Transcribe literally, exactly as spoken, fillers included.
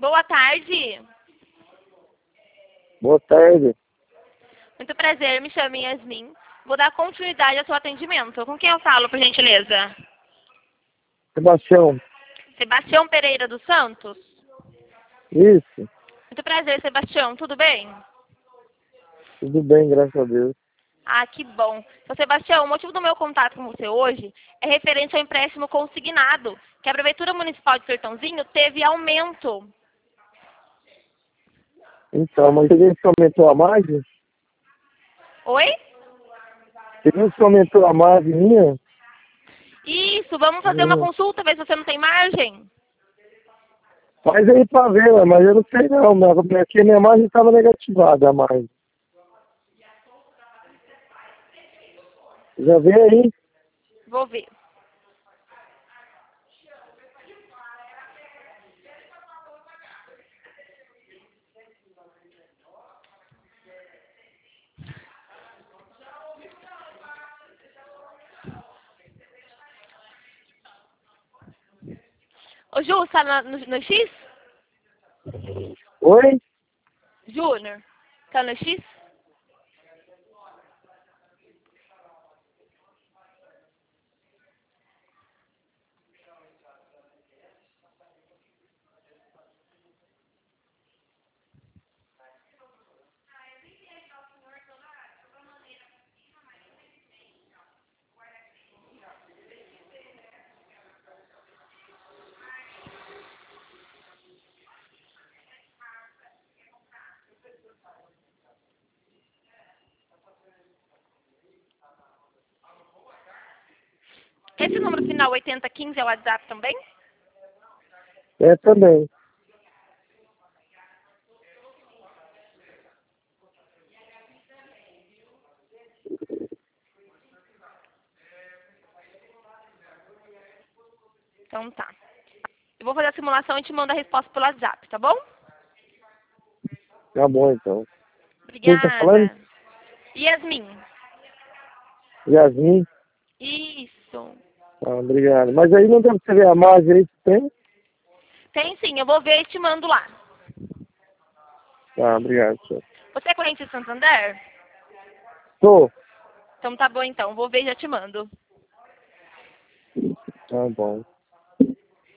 Boa tarde. Boa tarde. Muito prazer, me chamo Yasmin. Vou dar continuidade ao seu atendimento. Com quem eu falo, por gentileza? Sebastião. Sebastião Pereira dos Santos? Isso. Muito prazer, Sebastião. Tudo bem? Tudo bem, graças a Deus. Ah, que bom. Então, Sebastião, o motivo do meu contato com você hoje é referente ao empréstimo consignado, que a Prefeitura Municipal de Sertãozinho teve aumento. Então, mas você viu que aumentou a margem? Oi? Você viu que aumentou a margem minha? Isso, vamos fazer uma Hum. consulta, ver se você não tem margem. Faz aí pra ver, ué, mas eu não sei não, mas aqui a minha margem estava negativada a margem. Já vê aí? Vou ver. Ô, Ju, você tá na- no, no X? Oi? Júnior, tá no X? Esse número final oitenta quinze é o WhatsApp também? É também. Então tá. Eu vou fazer a simulação e te mando a resposta pelo WhatsApp, tá bom? Tá bom então. Quem tá falando? Obrigada. Yasmin. Yasmin. Isso. Ah, obrigado. Mas aí não deve ser a margem aí que tem? Tem sim, eu vou ver e te mando lá. Tá, obrigado, senhor. Você é corrente de Santander? Tô. Então tá bom então, vou ver e já te mando. Tá bom.